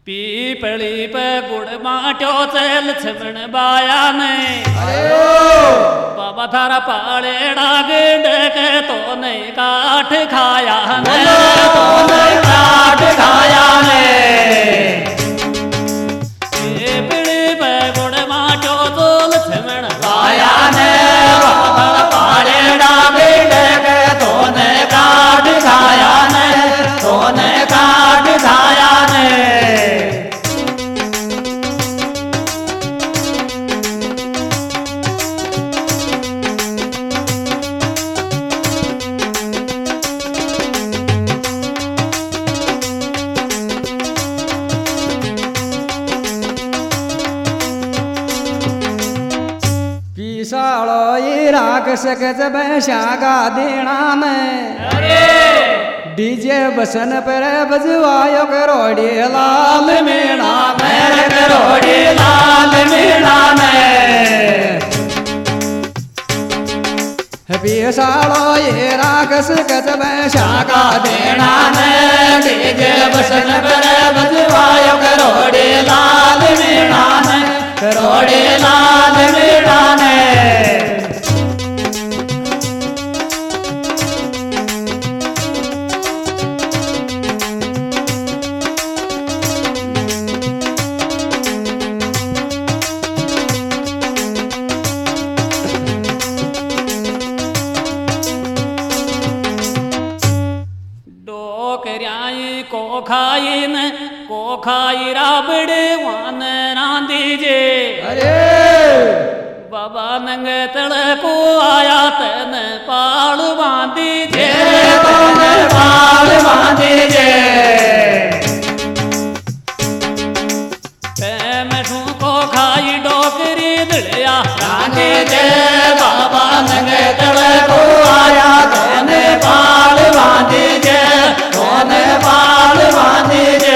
पीपली पे गुड़ माट्यो चल छमण बाया ने बाबा थारा पाड़ेड़ा गेंड के तो नहीं काठ खाया ने तो नहीं काठ खाया ने पीपली पे गुड़ माट्यो चल छमण बाया ने बाबा थारा पाड़ेड़ा गेंड के तो नहीं काठ खाया ने तो नहीं काठ खाया ने सकत बैशागा देना में डीजे बसन पर बजवायो करोड़ी लाल मेला में करोड़ी लाल मेला में पिसालो ये राग सकत बैशागा देना में डीजे बसन पर बजवायो करोड़ी लाल मेला में करोड़ी लाल मेला में खाई राबड़े वान रांधी जे अरे बाबा नंग तड़ को आया तन पाल बांधी जे तन पाल बांधी जे मैं को खाई डोकरी दलिया रांधी जे बाबा नंग तड़ को आया तन पाल बांधी जे तन पाल बांधी जे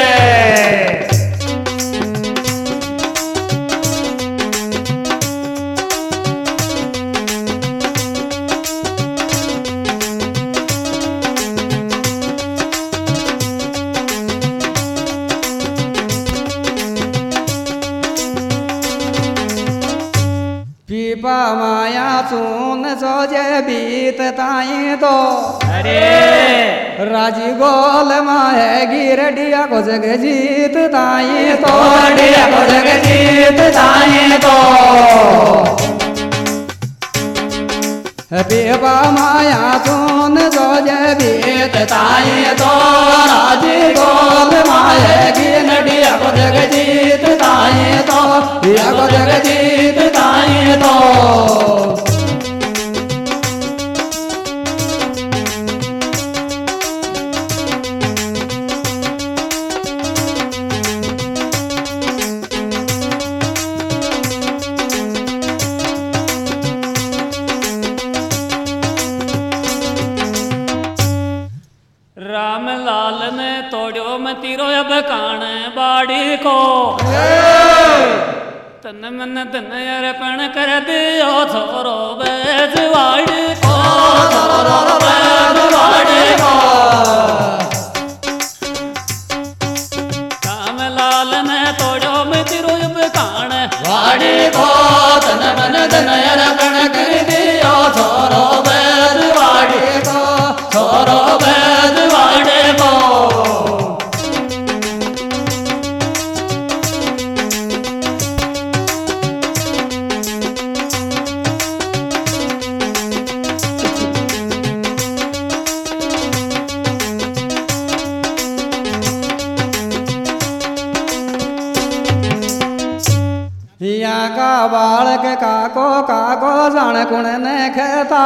पीपा माया चून सोजे बीत ताई तो अरे राजी गोल माहे गिरडिया को जग जीत ताई तो डिया को जग जीत ताई तो पीपा माया चून सोजे बीत ताई तो राजी गोल माहे गिरडिया को जग जीत ताई तो डिया को जग जीत ताई तो राम लाल ने तोड़ो मतीरो अब कान बाड़ी को तन मन धन अर्पण कर दियो छोरो बेजवाड़ी को छोरो बेजवाड़ी को राम लाल ने तोड़ो मतीरो अब कान बाड़ी को तन मन धन अर्पण कर दियो छोरो बेजवाड़ी को छोरो बेजवाड़ी को या का बालक काको काको जान कुण ने खेता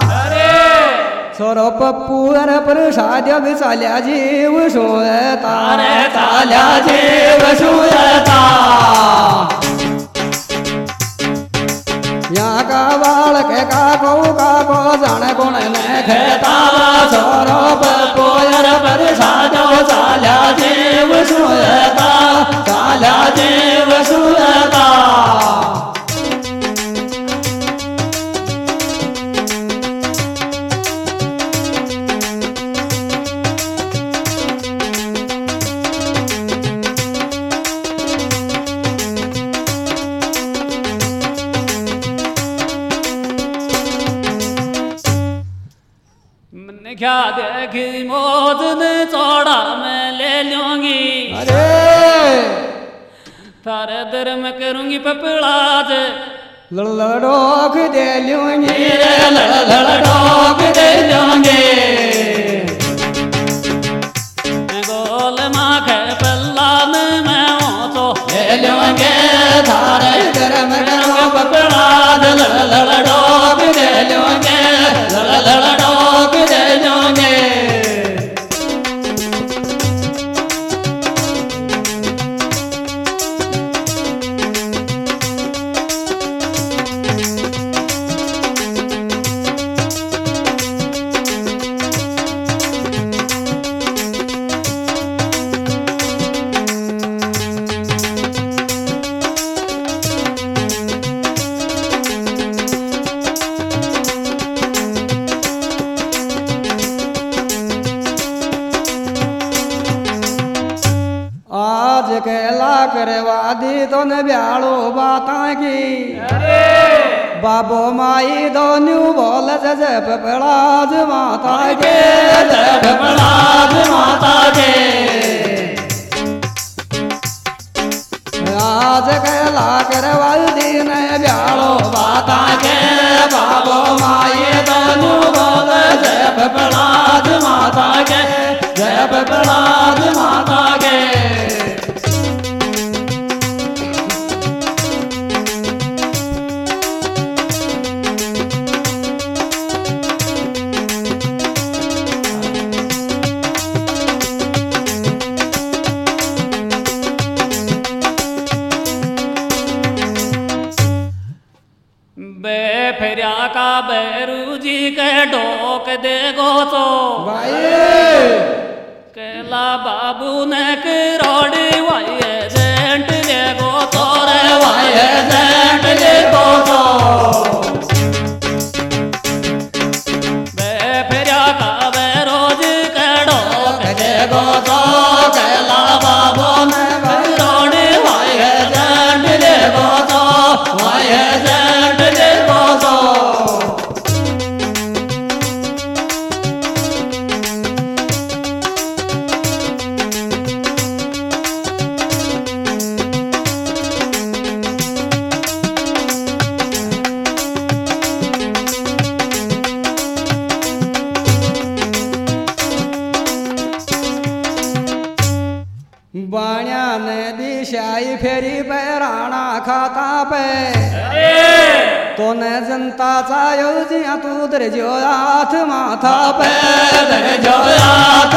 छोरो पप्पू अर प्रसाद चाल्या जीव सोयता रे चाल्या जीव सोयता या का बालक काको काको जान कुण ने खेता छोरो पप्पू अर प्रसाद चाल्या जीव सोयता चाल्या जीव सोयता क्या देखी मौज ने चौड़ा मैं ले लूंगी अरे थारे दर में करूंगी पपड़ाज लड़ोक दे लूंगी लड़ोक दे लूंगी गोल माँ के पल्ला में मैं हूँ तो ले लूंगे थारे दर में करूंगी पपड़ाज लड़ोक दे लूंगे लड़ोक दे लूंगे आज कहला करवादी तो न ब्यालो बाता की बाबो माई दोन्यू बोल जज पपड़ाज माता के पपड़ाज माता के आज कहला करवादी न ब्यालो बाता के बाबो माई दोनों बोल जय पपड़ाज माता के जय पपड़ाज माता के बेफरिया का बैरू जी के डोक देगो तो भाई केला बाबू ने करोड़ी वाई एजेंट लेगो तो रे वाई एजेंट लेगो तो बेफरिया का बैरोज के डोक देगो तो केला बाबू ने करोड़ी वाई एजेंट लेगो तो वाई एजेंट लेगो तो बाणिया ने दिशाई फेरी पे राणा खाता पे तो ने जनता चायो जिया तू दर जो हाथ माथा पे जो याद